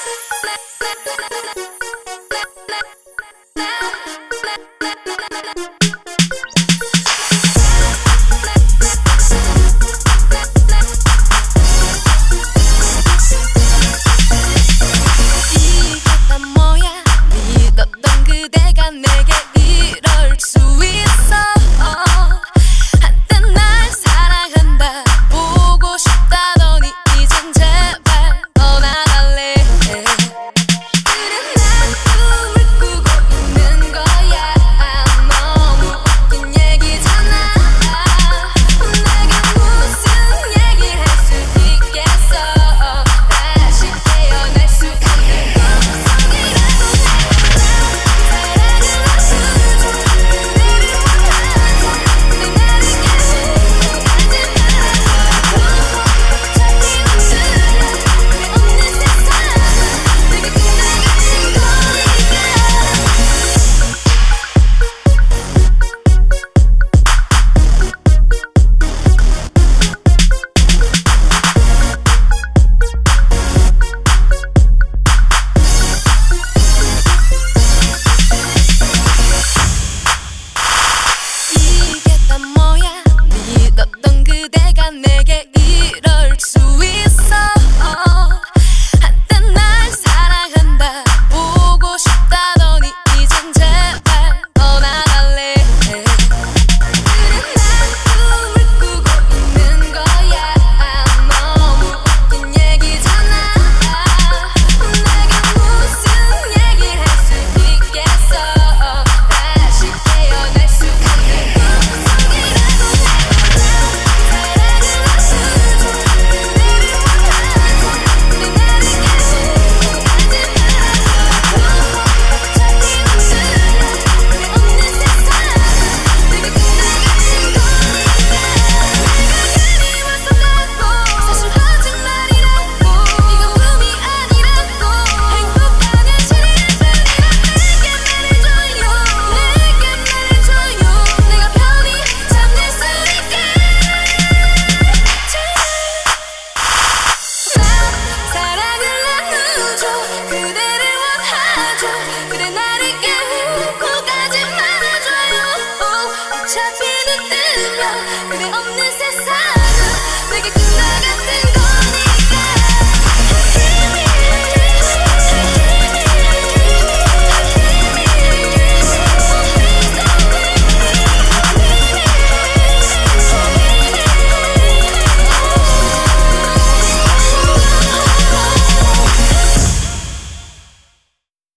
내게 이럴 수 있어. 한때 날 사랑한다 보고 싶다더니 이젠 제발 떠나갈래. 그래 난 꿈을 꾸고 있는 거야. 너무 웃긴 얘기잖아. 내게 무슨 얘기를 할 수 있겠어. 다시 깨어날 수가 없는 어차피 눈 뜨면 그대 없는 세상.